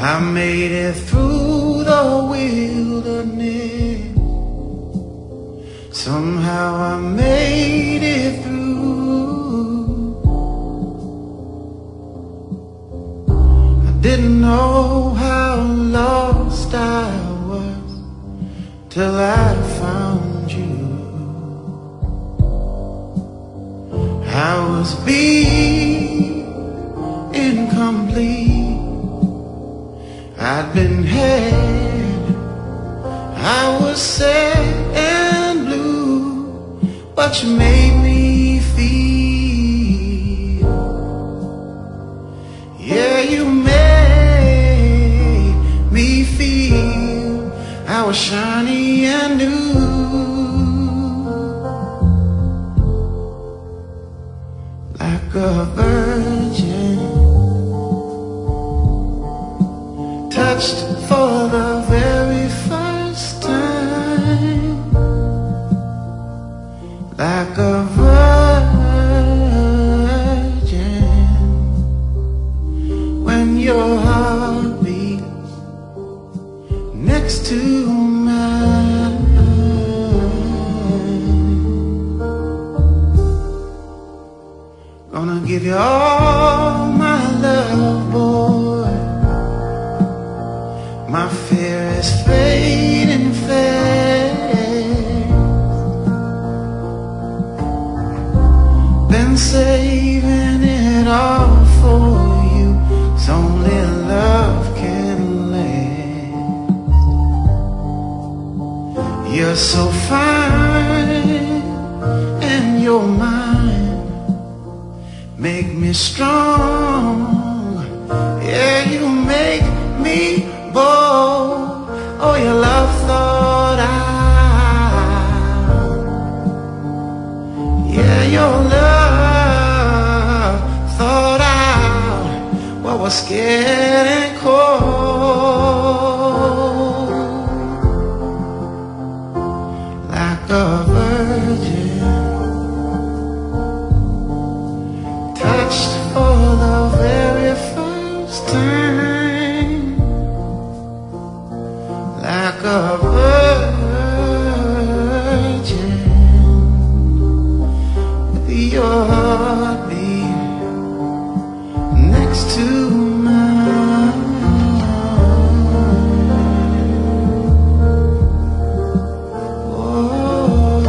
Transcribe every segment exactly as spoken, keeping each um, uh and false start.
I made it through the wilderness. Somehow I made it through. I didn't know how lost I was till I found you. I was being incomplete. I'd been had, I was sad and blue, but you made me feel. Yeah, you made me feel I was shiny and new, like a virgin, touched for the very first time, like a virgin, when your heart beats next to mine. Gonna give you all my love, boy. My fear is fading fast. Been saving it all for you, 'cause only love can last. You're so fine and you're mine, make me strong. Yeah, you make me bold. Oh, your love thought out. Yeah, your love thought out what was scared and cold, like a virgin, touched for the very first time, like a virgin, with your heartbeat next to mine. Oh,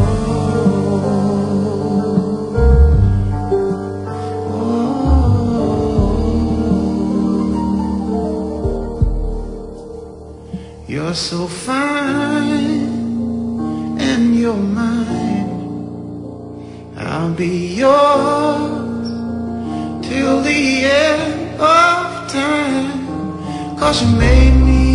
you're so fine and you're mine. I'll be yours till the end of time, 'cause you made me